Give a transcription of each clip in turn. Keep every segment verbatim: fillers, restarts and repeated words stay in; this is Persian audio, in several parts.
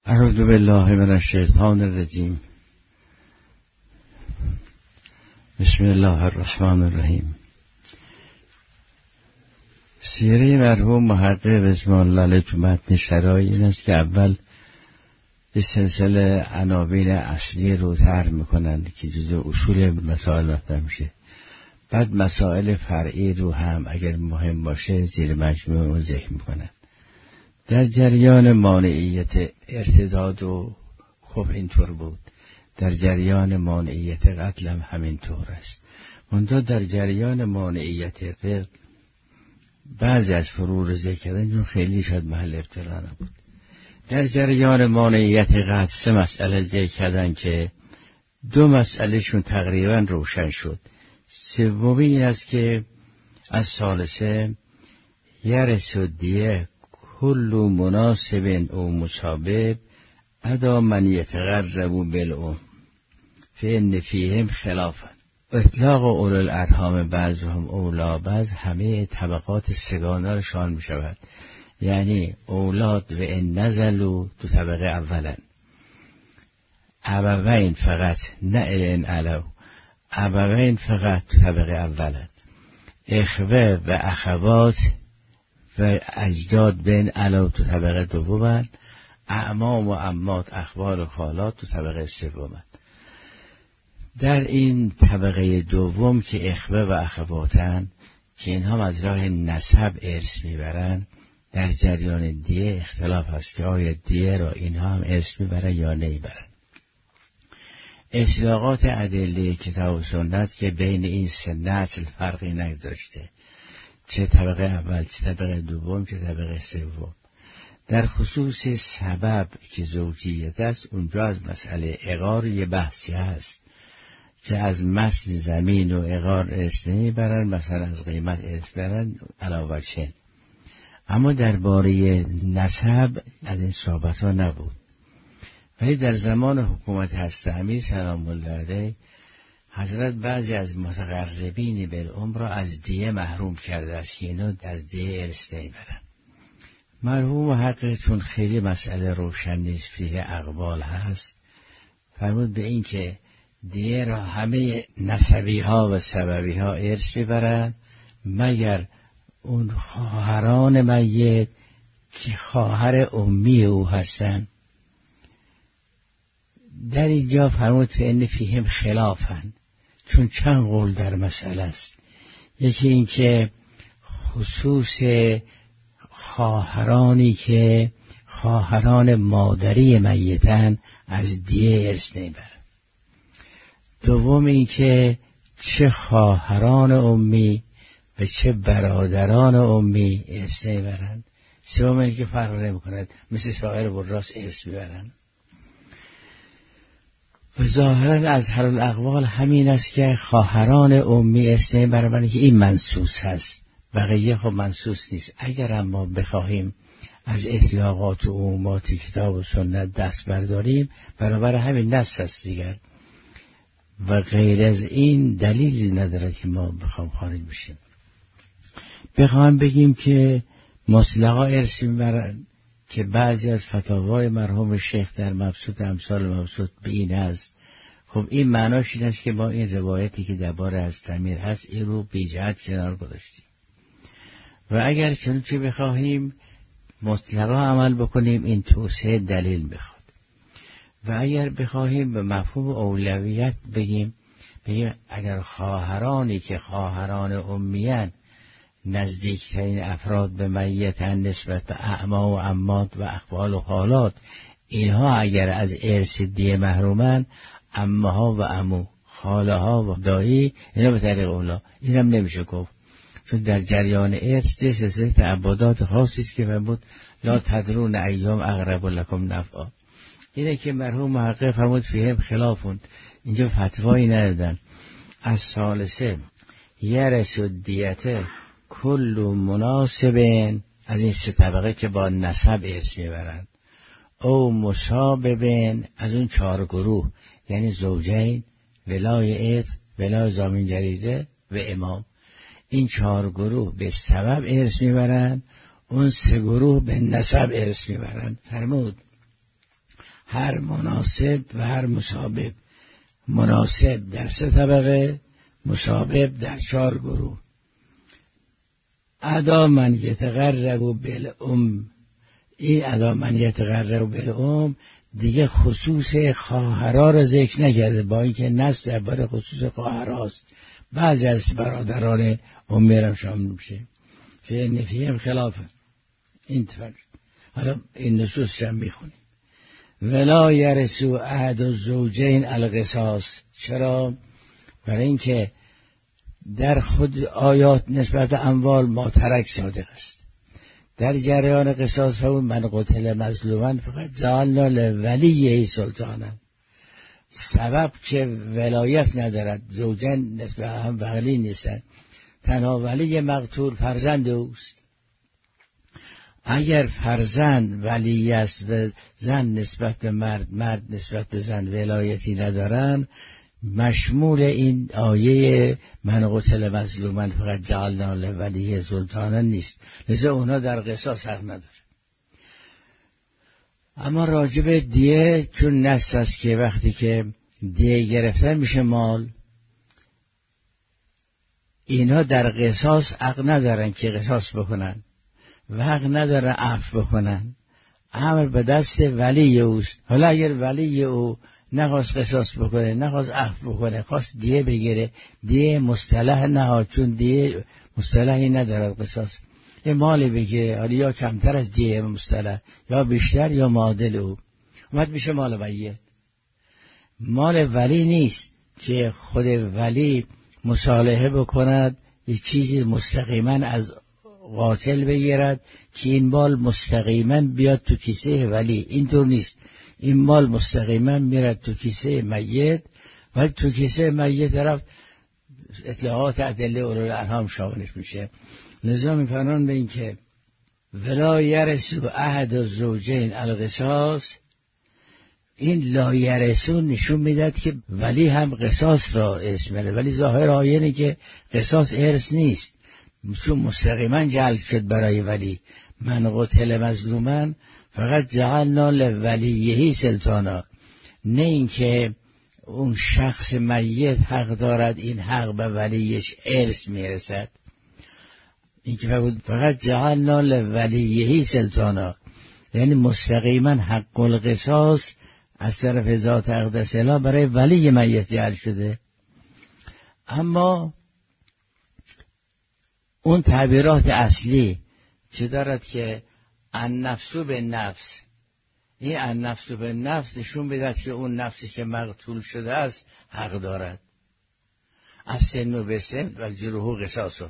اعوذ بالله من الشیطان الرجیم. بسم الله الرحمن الرحیم. سیره مرحوم محقق اسم الله تو متن شرایع این است که اول به سلسله عناوین اصلی رو طرح میکنن که جزء اصول مسائل مطرح میشه، بعد مسائل فرعی رو هم اگر مهم باشه زیر مجموعه اون ذکر میکنن. در جریان مانعیت ارتداد و خب اینطور بود، در جریان مانعیت قتل هم همینطور است. منتها در جریان مانعیت قتل بعضی از فروع رو ذکر کردن چون خیلی شاید محل ابتلا نبود. در جریان مانعیت قتل سه مسئله ذکر کردن که دو مسئلهشون تقریبا روشن شد. سومی این است که از ثالثه یرث الدیه کل مناسب او مشابه ادا من یتقرب بالام فإن فیهم خلافا. اطلاق اولو الارحام بعضهم اولا بعض همه طبقات سگانه را شامل می شود. یعنی اولاد و ان نزلوا تو طبقه اولا، ابوین فقط نه ان علو، ابوین فقط تو طبقه اولا، اخوه و اخوات و اجداد بین علو تو طبقه دومن، اعمام و عمات اخوال و خالات تو طبقه سومن. در این طبقه دوم که اخوه و اخواتن که اینها از راه نسب ارث میبرن، در جریان دیه اختلاف هست که آیا دیه را اینها هم ارث میبرن یا نمیبرن. اطلاقات ادله کتاب و سنت که بین این سه نسل فرقی نگذاشته، چه طبقه اول، چه طبقه دوم، چه طبقه سوم. در خصوص سبب که زوجیت است، اونجا از مسئله عقار یه بحثی هست که از مثل زمین و عقار ارث نمیبرن، مثلا از قیمت ارث برن علاوه چه. اما درباره نسب از این صحبت ها نبود. ولی در زمان حکومت حضرت امیر سلام الله علیه حضرت بعضی از متقربین بالعمر را از دیه محروم کرده است که اینا از دیه ارث نمیبرن. مرحوم محقق چون خیلی مسئله روشن نیست، فیه اقوال هست، فرمود به این که دیه را همه نسبی ها و سببی ها ارث میبرن مگر اون خواهران میت که خواهر امی او هستن. در اینجا فرمود فإن فیهم خلافا، چون چند قول در مسئله است. یکی این که خصوص خواهرانی که خواهران مادری میتن از دیه ارث نمیبرن. دوم این که چه خواهران امی و چه برادران امی ارث نمیبرن. سوم این که فرق نمیکند مثل سایر وراث ارث میبرن. و ظاهرا از هر الاقوال همین است که خواهران امی ارث نمیبرن، برای که این منصوص هست، بقیه خب منصوص نیست. اگر اما بخواهیم از اطلاقات و عمومات کتاب و سنت دست برداریم، برابر همین نص است دیگر و غیر از این دلیلی نداره که ما بخوام خارج بشیم. بخوام بگیم که مطلقا ارث میبرن که بعضی از فتاوای مرحوم شیخ در مبسوط امثال مبسوط به این است، خب این معناش این است که ما این روایتی که درباره از امیر هست این رو بی جهت کنار گذاشتیم. و اگر چنانچه بخواهیم مطلقا عمل بکنیم این توسعه دلیل میخواد. و اگر بخواهیم به مفهوم اولویت بگیم، بگیم اگر خواهرانی که خواهران امیان نزدیکترین افراد به میتن نسبت به اعما و عمات و اخوال و خالات، اینها اگر از ارث دیه محرومن، عمها و عمو، خاله ها و دایی، اینا به طریق اولا، اینم نمیشه گفت، چون در جریان ارث ده سلسله تعبدات خاصی است که فرمود لا تدرون ایام اقرب لکم نفعا. اینه که مرحوم محقق فرمود فیهم خلافون، اینجا فتوایی ندادن. از ثالثه یرث الدیه کل مناسبین، از این سه طبقه که با نسب ارث میبرن، او مشابهین، از اون چهار گروه یعنی زوجین، ولای عتق، ولای ضامن جریده و امام، این چهار گروه به سبب ارث میبرن، اون سه گروه به نسب ارث میبرن. فرمود هر مناسب و هر مسابب. مناسب در سه طبقه، مسابب در چهار گروه. ادا من یتقرب بالام، این ادا من یتقرب بالام دیگه خصوص خواهرها رو ذکر نکرده، با اینکه نص درباره خصوص خواهرهاست. بعضی از برادران امی هم شامل میشه. فی نفیم خلافه این تفرد. حالا این نصوص هم میخونیم. ولا یرثو احد الزوجین القصاص. چرا؟ برای اینکه در خود آیات نسبت به اموال ماترک صادق است. در جریان قصاص فهون من قتل مظلوما فقط جعلنا لولیه سلطانا. سبب که ولایت ندارد، زوجین نسبت هم ولی نیستن، تنها ولی مقتول فرزند اوست. اگر فرزند ولی است و زن نسبت به مرد، مرد نسبت به زن ولایتی ندارن، مشمول این آیه من قتل مظلوما فقط جعلنا لولیه سلطانا نیست، لذا اونا در قصاص حق نداره. اما راجب دیه چون نص است که وقتی که دیه گرفتن میشه مال، اینا در قصاص حق ندارن که قصاص بکنن و حق ندارن عفو بکنن. امر به دست ولی اوست. حالا اگر ولی او نخواست قصاص بکنه، نخواست عفو بکنه، خواست دیه بگیره، دیه مصطلح نه، چون دیه مصطلحی نداره قصاص. یه مالی بگیره، حالا یا کمتر از دیه مصطلح یا بیشتر یا معادل او، اومد میشه مال ولی. مال ولی نیست که خود ولی مصالحه بکند یه چیزی مستقیما از قاتل بگیرد که این مال مستقیما بیاد تو کیسه ولی. اینطور نیست. این مال مستقیما میرد تو کیسه میت، ولی تو کیسه میت طرف اطلاعات ادله اولوالارحام شاملش میشه. لذا میفرمان به این که ولا یرثو احد الزوجین القصاص، این لا یرثو نشون میداد که ولی هم قصاص را اسم میره، ولی ظاهر آیه اینه که قصاص ارث نیست، چون مستقیما جعل شد برای ولی. من قتل مظلوما فقط جعلنا لولیه سلطانا، نه اینکه اون شخص میت حق دارد این حق به ولیش ارث میرسد. این که فقط جعلنا لولیه سلطانا یعنی مستقیما حق القصاص از طرف ذات اقدس اله برای ولی میت جعل شده. اما اون تعبیرات اصلی چه دارد که النفس به نفس، این النفس به نفس نشون بدهد که اون نفسی که مقتول شده است حق دارد. از سن و به سن و جروح قصاص.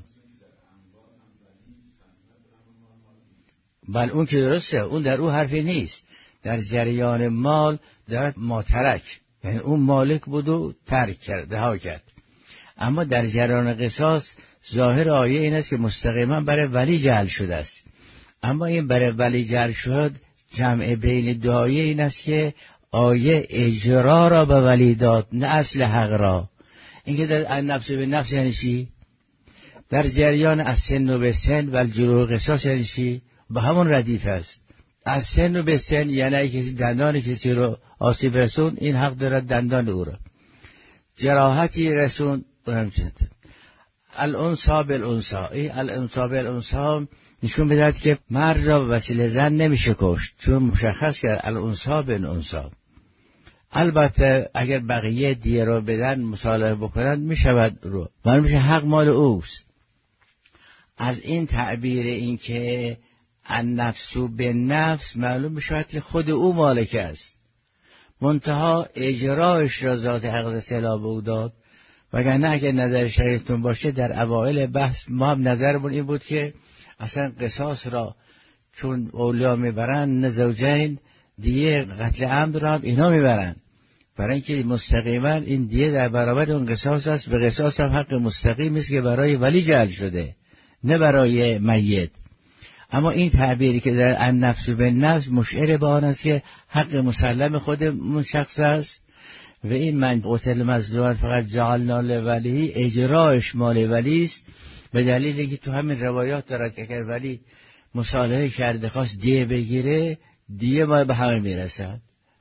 بل اون که درسته، اون در او حرفی نیست. در جریان مال در ماترک، یعنی اون مالک بود و ترک کرد، رها کرد. اما در جریان قصاص ظاهر آیه این است که مستقیما برای ولی جعل شده است. اما این برای ولی جعل شد، جمع بین دو آیه این است که آیه اجرا را به ولی داد، نه اصل حق را. این که در نفس به نفس یعنی چی؟ در جریان از سن و به سن و الجروح قصاص یعنی چی؟ به همون ردیف است. از سن و به سن یعنی کسی دندان کسی رو آسیب رسون، این حق دارد دندان او را. جراحتی رسون اونم چند. الانثى بالانثى، این الانثى بالانثى نشون بدهد که مرد را به وسیله زن نمیشه کشت، چون مشخص کرد الانثى بالانثى. البته اگر بقیه دیه را بدن مصالحه بکنند میشود رو، معلوم میشه حق مال اوست. از این تعبیر این که النفس به نفس معلوم میشود که خود او مالک است، منتها اجرایش را ذات اقدس اله به او داد. وگرنه اگر نظر شریعتون باشه در اوائل بحث ما هم نظرمون این بود که اصلا قصاص را چون اولیا میبرن، نه زوجین دیه قتل عمد را هم اینا میبرن، برای اینکه مستقیما این دیه در برابر اون قصاص است. به قصاص هم حق مستقیم است که برای ولی جعل شده، نه برای میت. اما این تعبیری که در النفس بالنفس مشعر به آن است که حق مسلم خود اون شخص است و این من قتل مظلوما فقط جعلنا لولیه اجرایش مال ولی است، به دلیل اینکه تو همین روایات دارد که اگر ولی مصالحه کرده خواست دیه بگیره، دیه ما به همه میرسد.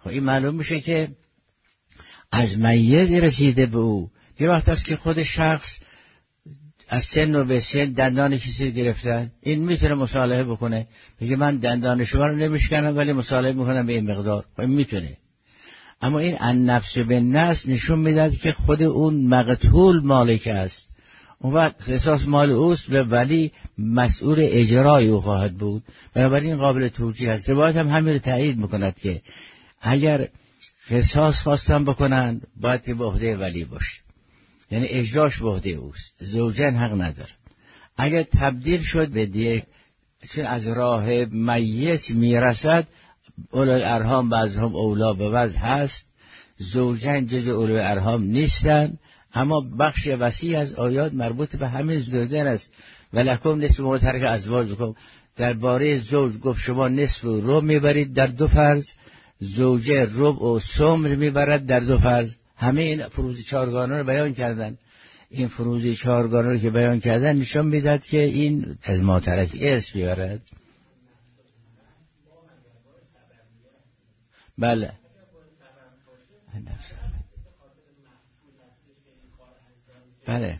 خب این معلوم میشه که از میت رسیده به او. یه وقت است که خود شخص از سن و به سن دندان کسی گرفتن، این میتونه مصالحه بکنه، بگه من دندان شما رو نمیشکنم ولی مصالحه میکنم به این مقدار، خب این میتونه. اما این النفس بالنفس نشون میداد که خود اون مقتول مالک است، اون وقت قصاص مال اوست و ولی مسئول اجرای او خواهد بود، بنابراین قابل توجیه است. روایت هم همین رو تایید میکند که اگر قصاص خواستن بکنن باید که به عهده ولی باشه، یعنی اجراش به عهده اوست، زوجین حق نداره. اگر تبدیل شد به دیه چون از راه میت میرسد، اولوی ارحام بعضهم اولا به وضع هست، زوجین جز اولوی ارحام نیستن، اما بخش وسیع از آیات مربوط به همین زوجین است. ولکم نصف ما ترک ازواجکم، درباره زوج گفت شما نصف رو میبرید در دو فرض، زوجه ربع و ثمن میبرد در دو فرض. همه این فروض چهارگانه رو بیان کردن. این فروض چهارگانه رو که بیان کردن نشان میداد که این از ما ترک ارث میبرد. بله بله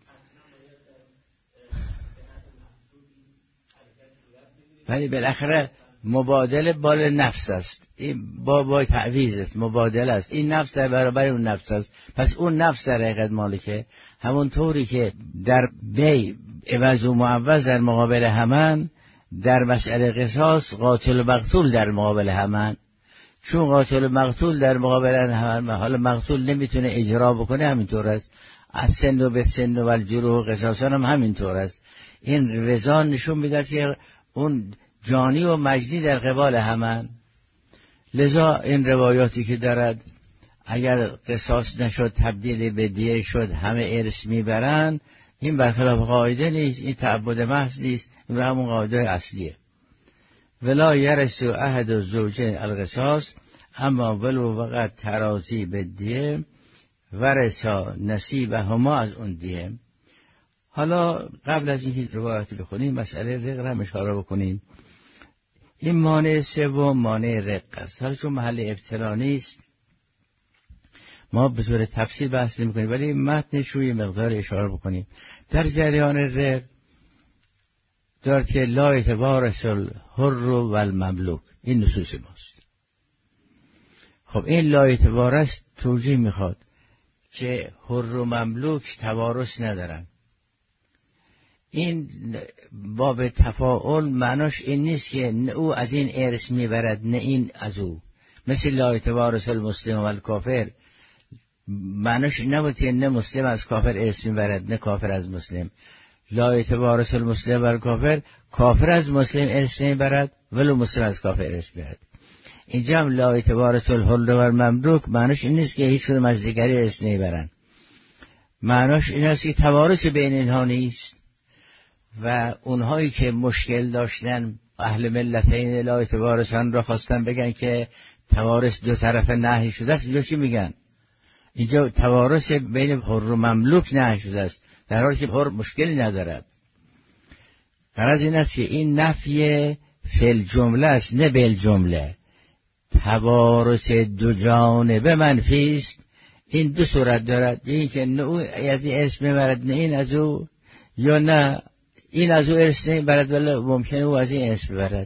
ولی بالاخره مبادله بال نفس است، این با با تعویض است، مبادله است، این نفس در برابر اون نفس است. پس اون نفس در حقیقت مالکه، همون طوری که در بی عوض و معوض در مقابل همان، در مسئله قصاص قاتل و مقتول در مقابل همان. چون قاتل و مقتول در مقابل همان، حالا مقتول نمیتونه اجرا بکنه، همینطور است. از سن و به سن و الجروح قصاصان هم همینطور است. این رضا نشون میده که اون جانی و مجنی در قبال همان. لذا این روایاتی که دارد اگر قصاص نشد تبدیل به دیه شد همه ارث میبرن، این برخلاف قاعده نیست، این تعبد محض نیست، این همون قاعده اصلیه. ولا یرث احد الزوجین القصاص اما ولو وقت ترازی به دیه ورثا نصیبهما از اون دیه. حالا قبل از اینکه روایاتی بخونیم مسئله رق را اشاره بکنیم. این مانع سوم مانع رق است. حالا چون محل ابتلا نیست ما به طور تفصیل بحث نمی‌کنیم، ولی متنش روی مقدار اشاره بکنیم. در جریان رق دارد که لا یتوارث الحر و المملوک، این نصوص ماست. خب این لا یتوارث توجیه میخواد که حر و مملوک توارث ندارن. این باب تفاعل معناش این نیست که نه او از این ارث میبرد نه این از او، مثل لا یتوارث المسلم و الکافر، معناش نبود که نه مسلم از کافر ارث میبرد نه کافر از مسلم. لا یتوارث المسلم و الکافر، کافر از مسلم ارث نمیبرد ولو مسلم از کافر ارث میبرد. اینجا هم لا یتوارث الحر و المملوک معناش این نیست که هیچ کدوم از دیگری ارث نمیبرن، معناش این است که توارث بین اینها نیست و اونهایی که مشکل داشتن اهل ملتین لا یتوارثان را خواستن بگن که توارث دو طرف نهی شده است. اینجا چی میگن؟ اینجا توارث بین حر و مملوک نهی شده است، در حالی که حر مشکلی ندارد. غرض این است که این نفی فل جمله است نه بل جمله. توارث دو جانبه منفی است. این دو صورت دارد، این که نه او از این ارث میبرد نه این از او، یا نه این از او ارث نمیبرد ولی ممکنه او از این ارث ببرد.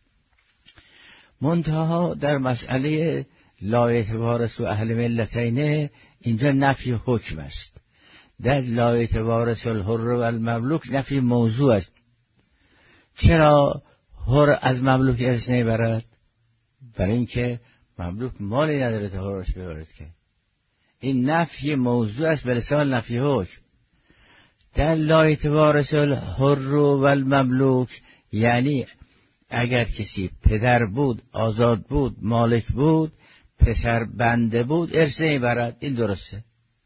منتها در مسئله لا یتوارث اهل ملتین اینجا نفی حکم است. در لا یتوارث الحر و المملوک نفی موضوع است. چرا حر از مملوک ارث نمیبرد؟ برای اینکه مملوک مالی نداره تا حرش ببرد. که این نفی موضوع است به لسان نفی حکم. در لا یتوارث الحر و المملوک یعنی اگر کسی پدر بود، آزاد بود، مالک بود، پسر بنده بود، ارث نمیبرد. این درسته.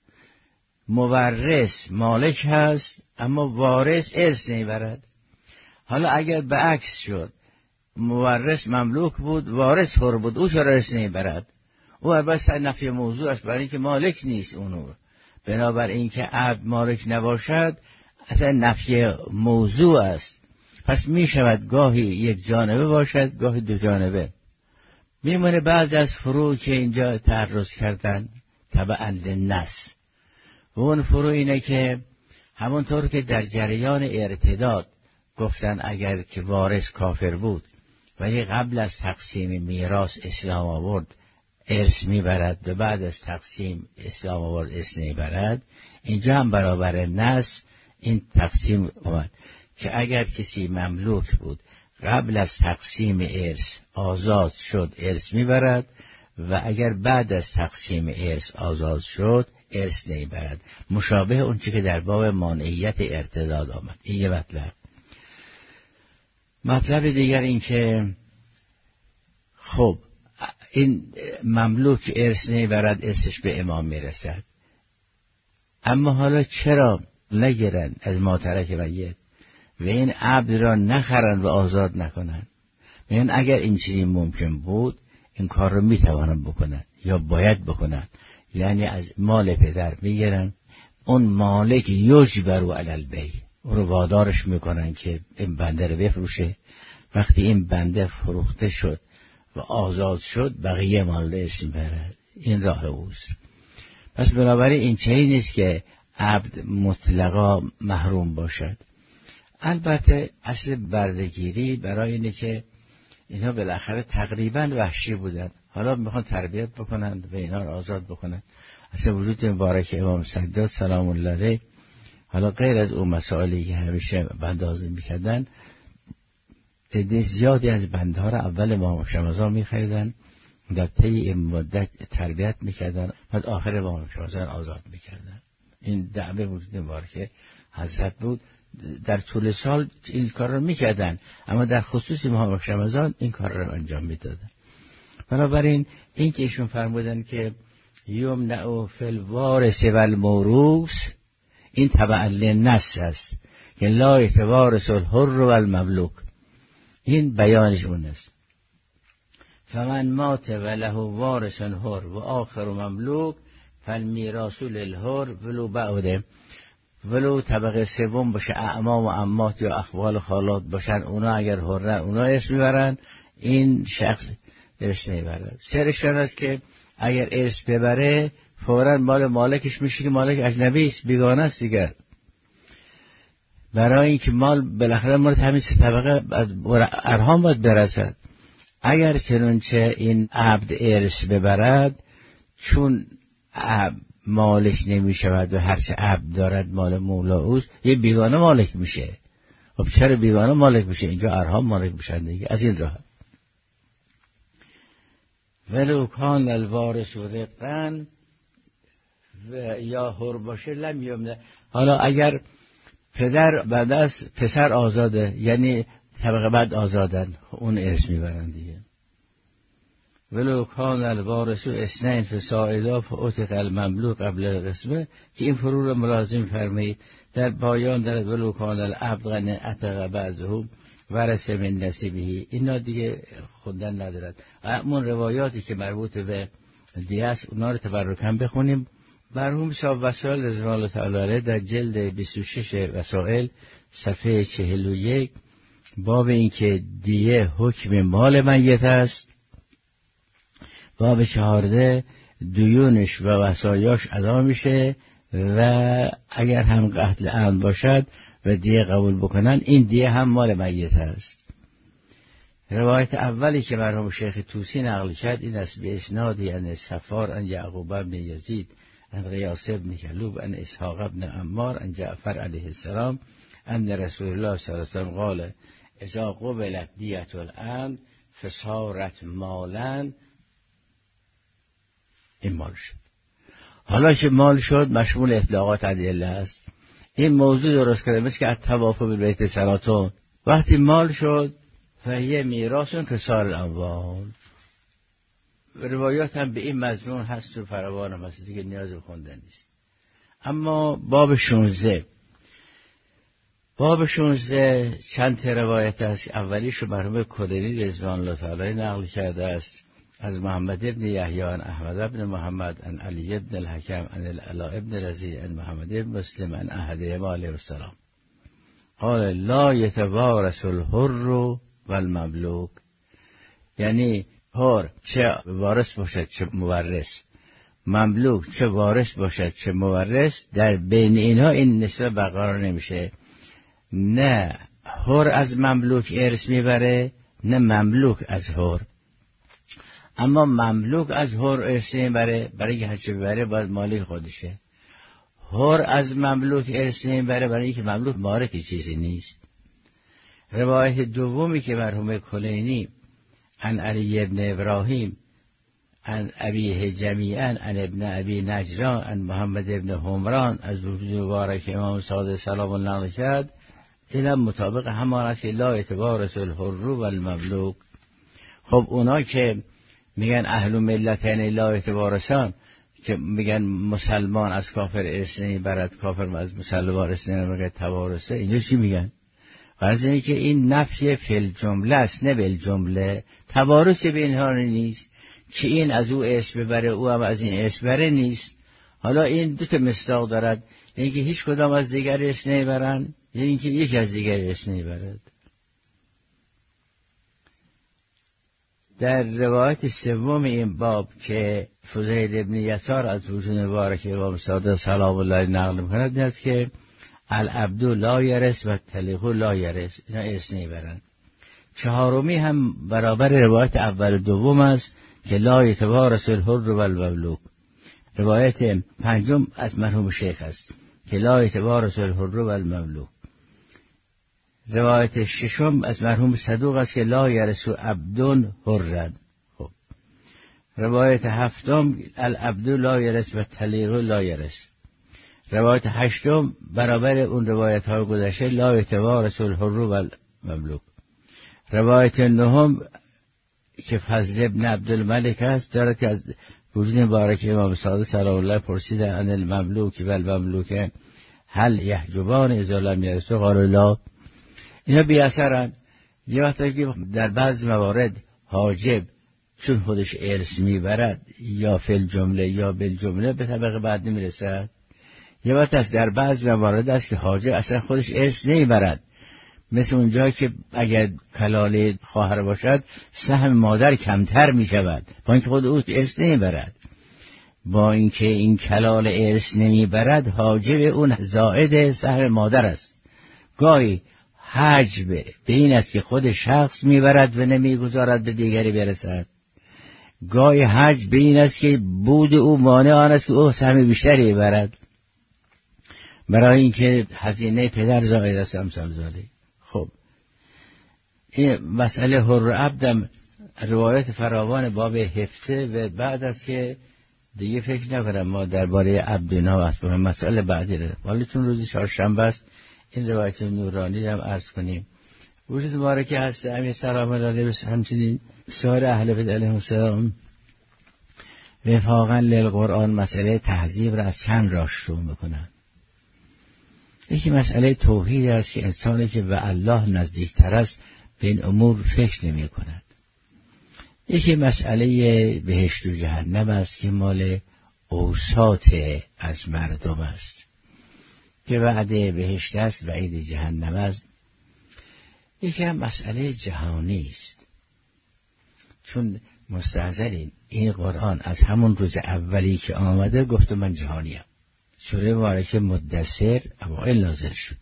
مورث مالک هست اما وارث ارث نمیبرد. حالا اگر به عکس شد، مورث مملوک بود، وارث حر بود، او چرا ارث نمیبرد؟ او البته نفی موضوع است، برای اینکه مالک نیست اونو. بنابر اینکه عبد مالک نباشد اصلا نفی موضوع است. پس می شود گاهی یک جانبه باشد گاهی دو جانبه. میمونه بعض از فروع که اینجا تعرض کردن تبعاً للنص. و اون فروع اینه که همونطور که در جریان ارتداد گفتن اگر که وارث کافر بود ولی قبل از تقسیم میراث اسلام آورد ارث میبرد و بعد از تقسیم اسلام آورد ارث نمیبرد، اینجا هم برابر نص این تقسیم اومد که اگر کسی مملوک بود قبل از تقسیم ارث آزاد شد ارث میبرد و اگر بعد از تقسیم ارث آزاد شد ارث نمیبرد. مشابه اون چی که در باب مانعیت ارتداد آمد. این یه مطلب. مطلب دیگر این که خب این مملوک ارث نمیبرد، ارثش به امام میرسد، اما حالا چرا نگیرن از ماترک میت و این عبد را نخرن و آزاد نکنن؟ میگن اگر این چیزی ممکن بود این کار رو میتوانن بکنن یا باید بکنن، یعنی از مال پدر میگیرن، اون مالک یجبر علی البیع، او رو وادارش میکنن که این بنده رو بفروشه. وقتی این بنده فروخته شد و آزاد شد بقیه مال اسم برد. این راه اوست. پس بنابراین این چیزی نیست که عبد مطلقا محروم باشد. البته اصل بردگیری برای اینه که اینا بالاخره تقریبا وحشی بودن، حالا میخوان تربیت بکنن و اینا رو آزاد بکنن. اصلا وجود مبارک امام سجاد سلام الله علیه، حالا غیر از اون مسائلی که همیشه بندازی میکردن، عده زیادی از بنده ها رو اول امام شمازان میخریدن، در طی این مدت تربیت میکردن، بعد آخر امام شمازان آزاد میکردن. این دعوه وجود مبارک حضرت بود. در طول سال این کار رو میکردن، اما در خصوص امام شمازان این کار رو انجام میدادن. بنابراین این که ایشون فرمودن که یمنع فی الوارث و الموروث، این تبع للنص است که لا یتوارث الحر و المملوک، این بیانش اون است. فمن مات و له وارث حر و آخر مملوک فالمیراث للحر ولو بعده، ولو طبقه سوم باشه، اعمام و عمات یا اخوال خالات باشن، اونا اگر حرن اونا ارث میبرن، این شخص ارث نمیبرن. سرشان است که اگر ارث ببره فوراً مال مالکش میشه که مالک اجنبی است، بیگانه است دیگر. برای اینکه مال بالاخره مال همین سه طبقه از ارحام باید برسد. اگر چنانچه این عبد ارث ببرد، چون مالش نمی شود و هرچه عبد دارد مال مولا اوست، یه بیگانه مالک میشه. خب چرا بیگانه مالک میشه؟ اینجا ارحام مالک میشن دیگه. از این راه ولو کان الوارث رقاً و یا حر باشه لم یمنع. حالا اگر پدر بعد از پسر آزاده، یعنی طبقه بعد آزادن، اون ارث میبرن دیگه. ولو کان الوارث اثنین فصاعدا فاعتق المملوک قبل القسمه، که این فرور رو ملازم فرمایید در پایان در ولو کان العبد غنی اتق بعضه ورث من نصیبه. اینا دیگه خوندن ندارد. اون روایاتی که مربوط به دیه است اونا رو تبرکاً بخونیم. مرحوم صاحب وسائل رضوان الله تعالی علیه در جلد بیست و شش وسائل صفحه چهل و یک باب این که دیه حکم مال میت است، باب چهارده دیونش و وصایاش ادا میشه و اگر هم قتل عمد باشد و دیه قبول بکنن، این دیه هم مال میت است. روایت اولی که مرحوم شیخ طوسی نقل کرد این است به اسنادی ان صفار ان یعقوب بن یزید ان غیاث بن کلوب ان اسحاق بن عمار ان جعفر علیه السلام ان رسول الله صلی الله علیه وسلم قال اذا قبلت دیة العمد فصارت مالا. این مال شد. حالا که مال شد مشمول اطلاقات ادله است. این موضوع درست کرده مثل که التوافق بالبیت سناتون، وقتی مال شد فهیه میراثون که سار الاموال. روایات هم به این مضمون هست و فراوان هم هست دیگه نیاز به خوندن نیست. اما باب شانزده باب شانزده چند روایت است. اولیش مرحوم کدری رضوان الله تعالی نقل کرده است از محمد ابن یحیی عن احمد ابن محمد عن علی ابن الحکم عن العلاء ابن رزی عن محمد ابن مسلم عن احدهم علیه السلام قال لا یتوارث الحر والمملوک، یعنی حر چه وارث باشد چه مورث، مملوک چه وارث باشد چه مورث، در بین اینها این نسبت برقرار نمیشه. نه حر از مملوک ارث میبره، نه مملوک از حر. اما مملوک از حر ارث میبره، برای که هرچه ببره باید مالک خودشه. حر از مملوک ارث میبره، برای اینکه مملوک مالک چیزی نیست. روایت دومی که مرحوم کلینی عن علی ابن ابراهیم عن ابیه جمیعا عن ابن ابی نجران عن محمد ابن حمران از وجود مبارک امام صادق سلام الله علیه کرد، این مطابق همان است که لا اعتبار الحر و المملوک. خب اونا که میگن اهل ملتین لا اعتبارشان، که میگن مسلمان از کافر ارث نمیبرد، کافر از مسلمان ارث نمیبرد، توارثه، اینجا چی میگن؟ فرض اینه که این نفی فی الجمله است نه بالجمله، توارث به اینها نیست که این از او ارث ببره او هم از این ارث بره نیست. حالا این دو تا مصداق دارد، یعنی که هیچ کدام از دیگر ارث نمیبرن، یعنی اینکه یکی از دیگر ارث نمیبرد. در روایت سوم این باب که فضیل ابن یسار از وجود مبارک امام صادق سلام الله نقل می‌کند است که العبد لا یرث و الطلیق لا یرث، اینا ارث نمیبرن. چهارمی هم برابر روایت اول و دوم است که لا یتوارث الحر و المملوک. روایت پنجم از مرحوم شیخ است که لا یتوارث الحر و المملوک. روایت ششم از مرحوم صدوق است که لا یرث عبد حرا. خب روایت هفتم العبد لا یرث و الطلیق لا یرث. روایت هشتم برابر اون روایت ها گذشته لا یتوارث الحر و المملوک. روایت نهم که فضل ابن عبدالملک است دارد که از وجود مبارک امام صادق سلام الله پرسیدن عن المملوک و المملوک هل یحجبان اذا لم یرثوا قال لا. اینا بی اثرن. یه وقتی که در بعض موارد حاجب چون خودش ارث میبرد یا فی الجمله یا بالجمله به طبقه بعد نمیرسد. یه وقت است در بعض موارد است که حاجب اصلا خودش ارث نمیبرد، مثل اونجا که اگر کلاله خواهر باشد سهم مادر کمتر می شود با اینکه خود او ارث نمیبرد. با اینکه این کلاله ارث نمیبرد حاجب اون زائد سهم مادر است. گاهی حجب به این است که خود شخص میبرد و نمیگذارد به دیگری برسد. گاهی حجب به این است که بود او مانع آن است که او سهم بیشتری ببرد، برای اینکه هزینه پدر زائد است امثال ذالک. خب این مسئله حر عبدم روایت فراوان باب هفته و بعد است که دیگه فکر نکنم ما درباره عبدنا است به مسئله بعدی رو، ولی چون روز چهارشنبه است این روایت نورانی هم عرض کنیم. وجود مبارک هست امیر سلام الله علیه همچنین سایر اهل بیت علیهم السلام وفاقا للقرآن مسئله تهذیب را از چند راه شروع میکنن. یکی مسئله توحید است که انسانی که به الله نزدیکتر است به این امور فکر نمی کند. یکی مسئله بهشت و جهنم است که مال اوساط از مردم است، که وعده بهشت است وعید جهنم است. یکی هم مسئله جهانی است، چون مستحضرین این قرآن از همون روز اولی که آمده گفت من جهانیم. سوره مبارکه مدثر اوائل نازل شدی.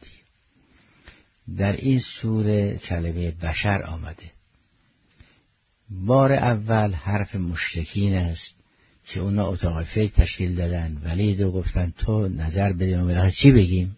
در این سوره کلمه بشر آمده. بار اول حرف مشرکین است که اونا اتاق فکر تشکیل دادن، ولید و گفتن تو نظر بدیم و چی بگیم.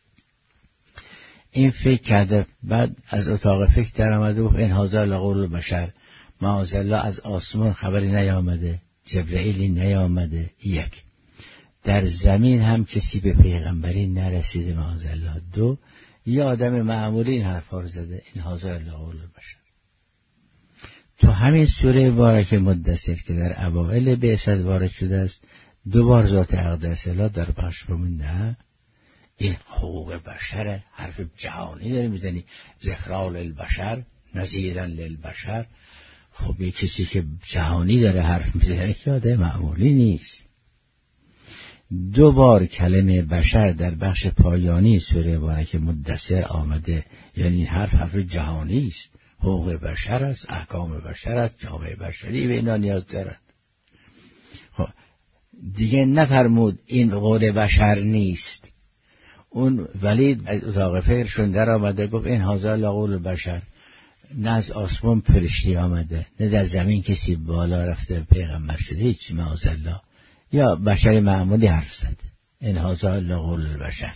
این فکر کرده، بعد از اتاق فکر در آمده و این هذا لقول بشر، معاذالله از آسمان خبری نیامده، جبرئیلی نیامده. یک، در زمین هم کسی به پیغمبری نرسیده معاذالله. دو، یه آدم معمولی این حرفا رو زده، این هذا لقول بشر. تو همین سوره مبارکه مدثر که در اوائل بعثت وارد شده است، دو بار ذات اقدس الله در بخش نه این حقوق بشر، حرف جهانی داری میزنی، ذکرا للبشر نذیرا للبشر. خب یه کسی که جهانی داره حرف میزنه که آدم معمولی نیست. دو بار کلمه بشر در بخش پایانی سوره مبارکه مدثر آمده، یعنی این حرف حرف جهانی است. حقوق بشر است، احکام بشر است، جامعه بشری به اینا نیاز دارد. خب دیگه نفرمود این قول بشر نیست. اون ولید از اتاق فکرشون در آمده گفت این هازا لقول بشر، نه از آسمان فرشته آمده، نه در زمین کسی بالا رفته پیغمبر شده، هیچ معاذالله، یا بشر معمولی حرف زده. این هازا لقول بشر.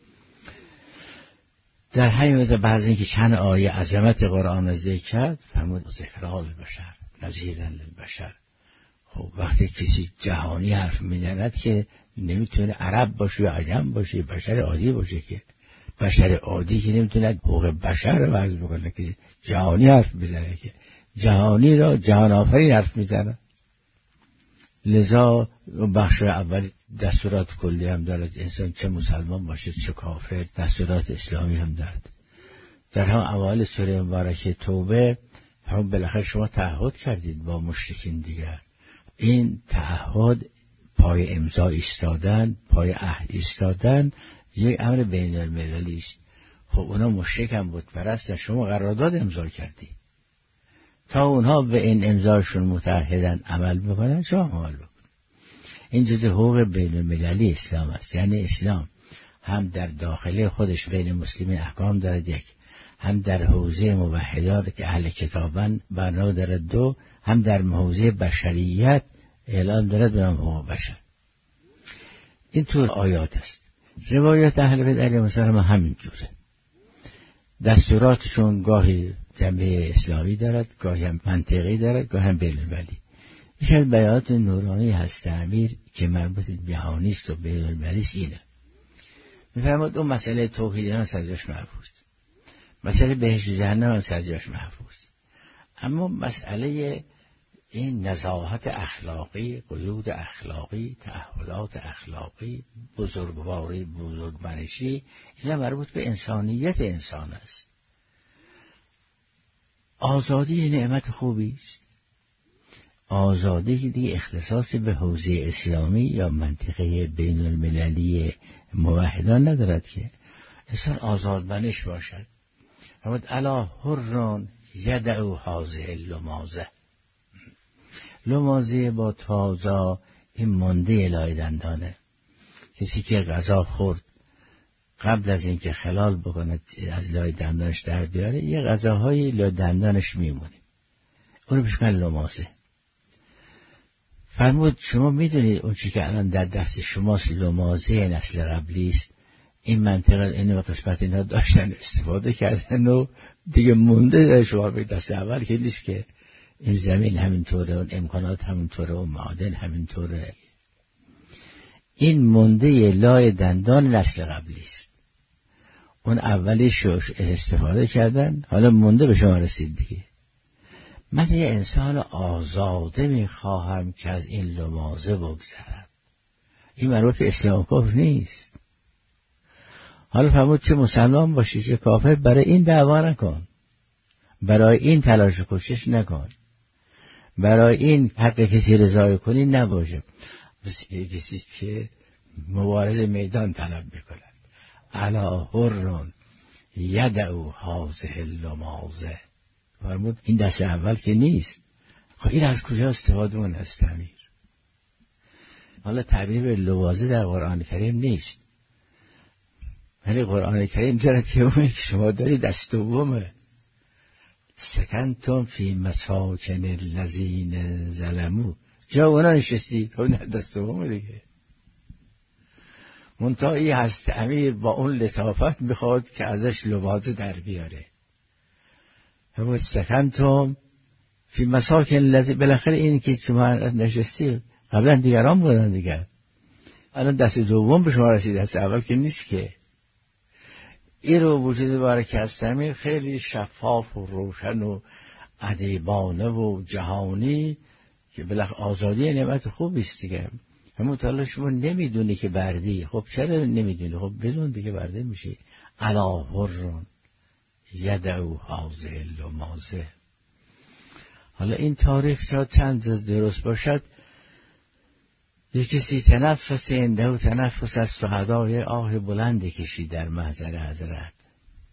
در همین مورد بعضی اینکه چند آیه عظمت قرآن ذکر کرد فرمود ذکرها للبشر نذیرا للبشر. خب وقتی کسی جهانی حرف میزند که نمیتونه عرب باشه یا عجم باشه، بشر عادی باشه، که بشر عادی که نمیتونه حقوق بشر رو عرض بکنه که جهانی حرف میزنه، که جهانی را جهان آفرین حرف میزنه. لذا بخش اول دستورات کلی هم دارد، انسان چه مسلمان باشه چه کافر، دستورات اسلامی هم دارد. در هم اول سوره مبارکه توبه هم بالاخره شما تعهد کردید با مشرکین دیگر. این تعهد پای امضا ایستادن، پای عهد ایستادن یک امر بین المللی است. خب اونا مشرک هم بت پرستن، شما قرارداد امضا کردی، تا اونها به این امضاشون متعهدن عمل بکنن شما عمل بکن. این جزء حقوق بین المللی اسلام است. یعنی اسلام هم در داخل خودش بین مسلمین احکام دارد یک، هم در حوزه موحدات که اهل کتابن بنا دارد دو، هم در حوزه بشریت اعلام دارد به نام حقوق بشر. این طور آیات است. روایات اهل بیت علیهم السلام همین جوره. دستوراتشون گاهی جنبه اسلامی دارد، گاهی هم منطقی دارد، گاهی هم بین المللی. یکی از بیانات نورانی هست امیر که مربوط به جهانی است و بین المللی است اینه. می‌فرماد اون مسئله توحید اینا سرجاش محفوظ، مسئله بهشت و جهنم سرجاش محفوظ، اما مسئله این نزاهت اخلاقی، قیود اخلاقی، تعهدات اخلاقی، بزرگواری، بزرگمنشی، اینا مربوط به انسانیت انسان است. آزادی نعمت خوبی است. آزادی که دیگه اختصاصی به حوزه اسلامی یا منطقه بین المللی موحدان ندارد که انسان آزادمنش باشد. فرمود الا حرون یدعو هذه اللمازه. لمازه با تازه این مانده لای دندانه. کسی که غذا خورد قبل از اینکه خلال بکنه از لای دندانش در بیاره یه غذاهای لای دندانش میمونه، اونو بهش میگن لمازه. فرمود شما میدونید اون چی که الان در دست شماست لمازه نسل قبلی است. این منطقه اینو قسمت اینا داشتن استفاده کردن و دیگه مونده در شما به دست اول که نیست که این زمین همینطوره، اون امکانات همینطوره، و معادن همینطوره. این مونده لای دندان نسل قبلی است. اون اولی شوش استفاده کردن، حالا مونده به شما رسید دیگه. من یه انسان آزاده میخواهم که از این لمازه بگذرد. این مربوط به اسلام و کفر نیست. حالا فرمود چه مسلمان باشی چه کافر برای این دعوا نکن، برای این تلاش و کوشش نکن، برای این حق کسی رضای کنی نباشه. بس کسی که مبارزه میدان طلب میکند. الا حرون یدعو هذه اللمازه. فرمود این دست اول که نیست. خب این از کجا استفاده اون است امیر؟ حالا تعبیر به لوازه در قرآن کریم نیست، ولی قرآن کریم دارد که اون که شما داری دست دومه. سکنتم فی مساکن الذین ظلموا، جا اونا نشستی، خب دست دومه دیگه. منتهی هست امیر با اون لطافت میخواد که ازش لوازه در بیاره. همون سکنتم فی مساکن الذین، بالاخره این که شما نشستی قبلا دیگران بودن دیگر، الان دست دوم به شما رسید، دست اول که نیست که. این رو وجود بارک هستمی خیلی شفاف و روشن و ادیبانه و جهانی که بالاخره آزادی نعمت خوبی است دیگه. همون تا شما نمیدونی که بردی، خب چرا نمیدونی؟ خب بدون دیگه برده میشی. الا حرون یدعو هذه اللمازه. حالا این تاریخ شاید چند درست باشد، یک کسی تنفس عنده تنفس از شهدای آه بلندی کشید در محضر حضرت.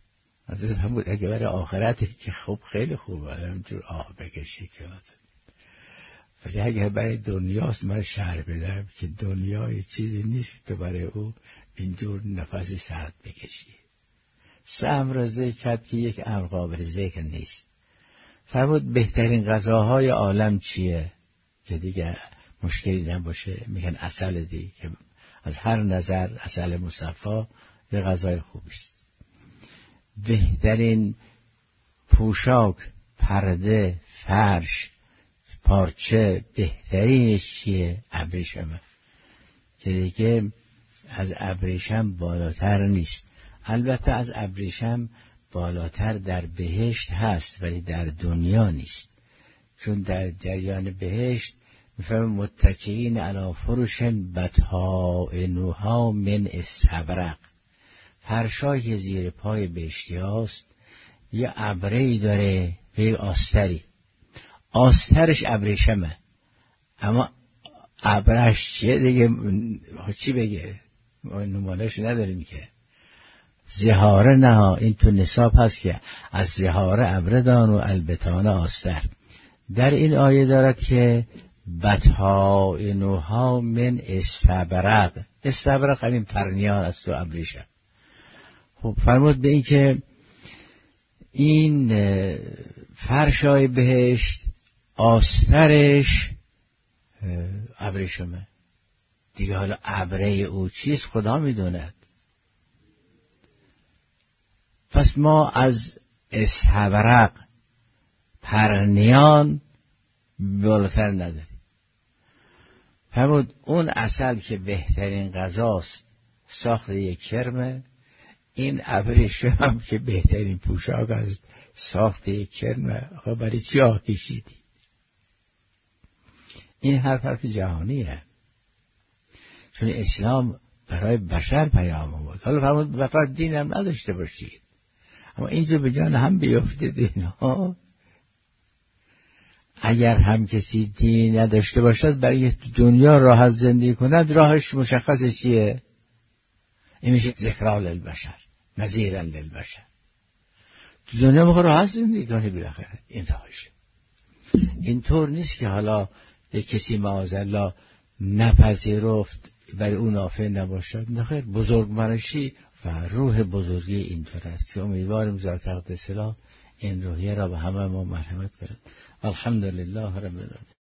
حضرت فرمود اگه برای آخرته که خب خیلی خوبه همینجور آه بکشی که ولی اگه برای دنیاست من شرح بدم که دنیا یه چیزی نیست که برای او اینجور نفس سرد بکشی. سه امر را ذکر کرد که یک امر قابل ذکر نیست. فرمود بهترین غذاهای عالم چیه که دیگه مشکلی نباشه؟ میگن عسل دیگه که از هر نظر عسل مصفا یه غذای خوبیست. بهترین پوشاک، پرده، فرش، پارچه بهترینش چیه؟ ابریشمه که دیگه از ابریشم بالاتر نیست. البته از ابریشم بالاتر در بهشت هست ولی در دنیا نیست، چون در جریان بهشت میفهم متکئین علی فرش بطحائنها من استبرق، فرشای زیر پای بهشتی هاست یه ابری داره و یه آستری، آسترش ابریشمه اما ابرش چیه دیگه؟ چی بگه؟ نمانش نداریم که زهاره نه، این تو نصاب هست که از زهاره ابردان و البتان آستر. در این آیه دارد که بطحائنها من استبرق، استبرق همین پرنیان از تو ابریشم. خب فرمود به این که این فرشای بهشت آسترش ابریشمه دیگه. حالا ابره او چیست خدا میدوند. پس ما از استبرق پرنیان بالاتر نداریم. فرمود اون عسل که بهترین غذاست ساخت یک کرمه، این ابریشم هم که بهترین پوشاک از ساخت یک کرمه. آقا برای چی آه کشیدی؟ این حرف حرف جهانیه، چون اسلام برای بشر پیام آورد. حالا فرمود فقط دین هم نداشته باشید، اما اینجا به جان هم بیفته دین ها. اگر هم کسی دین نداشته باشد برای دنیا راحت زندگی کند، راهش مشخصه چیه؟ این میشه ذکرا للبشر، نذیرا للبشر. تو دنیا میخواد راحت زندگی کنی بالاخره، این راهش. اینطور نیست که حالا یک کسی معاذالله نپذیرفت برای اون نافع نباشد. نخیر، بزرگمنشی و روح بزرگی اینطور است که امیدواریم ذات اقدس این روحیه را به همه ما مرحمت کرد. الحمدلله رب العالمین.